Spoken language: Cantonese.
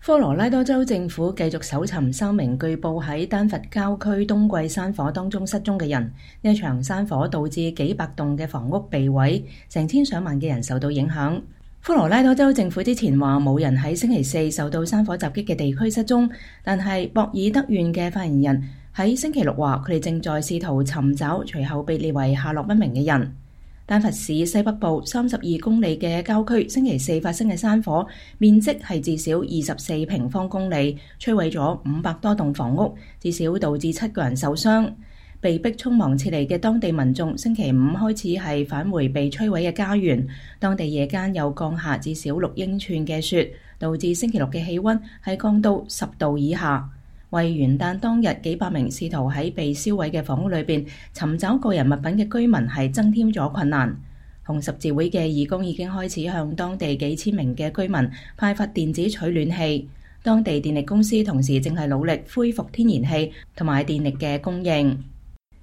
科羅拉多州政府繼續搜尋3名據報喺丹佛郊區冬季山火當中失蹤嘅人。呢一場山火導致幾百棟嘅房屋被毀，成千上萬嘅人受到影響。科羅拉多州政府之前話冇人喺星期四受到山火襲擊嘅地區失蹤，但係博爾德縣嘅發言人喺星期六話佢哋正在試圖尋找隨後被列為下落不明嘅人。丹佛市西北部32公里嘅郊區星期四發生嘅山火，面積係至少24平方公里，摧毀咗500多棟房屋，至少導致7個人受傷。被迫匆忙撤離嘅當地民眾星期五開始係返回被摧毀嘅家園。當地夜間又降下至少6英寸嘅雪，導致星期六嘅氣溫係降到10度以下。為元旦當日幾百名試圖喺被燒毀嘅房屋裏邊尋找個人物品嘅居民係增添咗困難。紅十字會嘅義工已經開始向當地幾千名嘅居民派發電子取暖器。當地電力公司同時正係努力恢復天然氣同埋電力嘅供應。